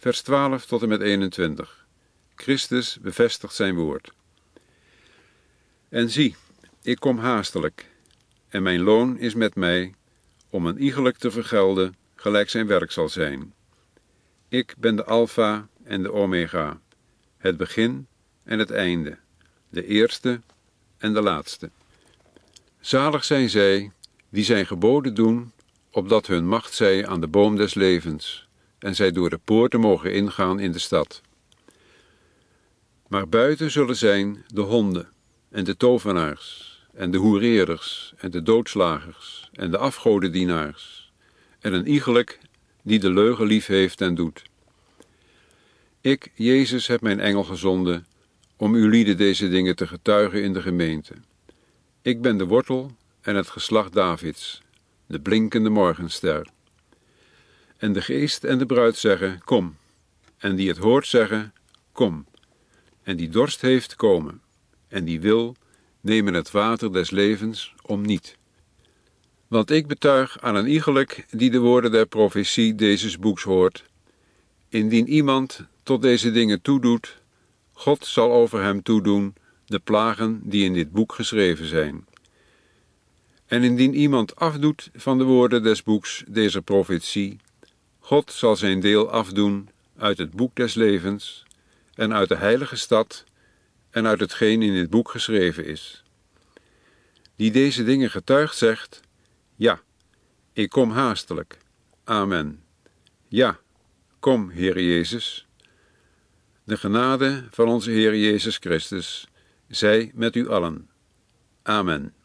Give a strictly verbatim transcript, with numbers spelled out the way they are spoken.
vers twaalf tot en met eenentwintig. Christus bevestigt zijn woord. En zie, ik kom haastelijk, en mijn loon is met mij, om een iegelijk te vergelden, gelijk zijn werk zal zijn. Ik ben de Alpha en de Omega, het begin en het einde, de eerste en de laatste. Zalig zijn zij, die zijn geboden doen, opdat hun macht zij aan de boom des levens, en zij door de poorten mogen ingaan in de stad. Maar buiten zullen zijn de honden, en de tovenaars, en de hoereerders, en de doodslagers, en de afgodendienaars, en een iegelijk die de leugen lief heeft en doet. Ik, Jezus, heb mijn engel gezonden, om uw lieden deze dingen te getuigen in de gemeente. Ik ben de wortel en het geslacht Davids, de blinkende morgenster. En de geest en de bruid zeggen, kom. En die het hoort zeggen, kom. En die dorst heeft, komen. En die wil, nemen het water des levens om niet. Want ik betuig aan een iegelijk die de woorden der profetie dezes boeks hoort. Indien iemand tot deze dingen toedoet, God zal over hem toedoen de plagen die in dit boek geschreven zijn. En indien iemand afdoet van de woorden des boeks deze profetie, God zal zijn deel afdoen uit het boek des levens en uit de heilige stad en uit hetgeen in dit boek geschreven is. Die deze dingen getuigt zegt, ja, ik kom haastelijk. Amen. Ja, kom, Heer Jezus. De genade van onze Heer Jezus Christus zij met u allen. Amen.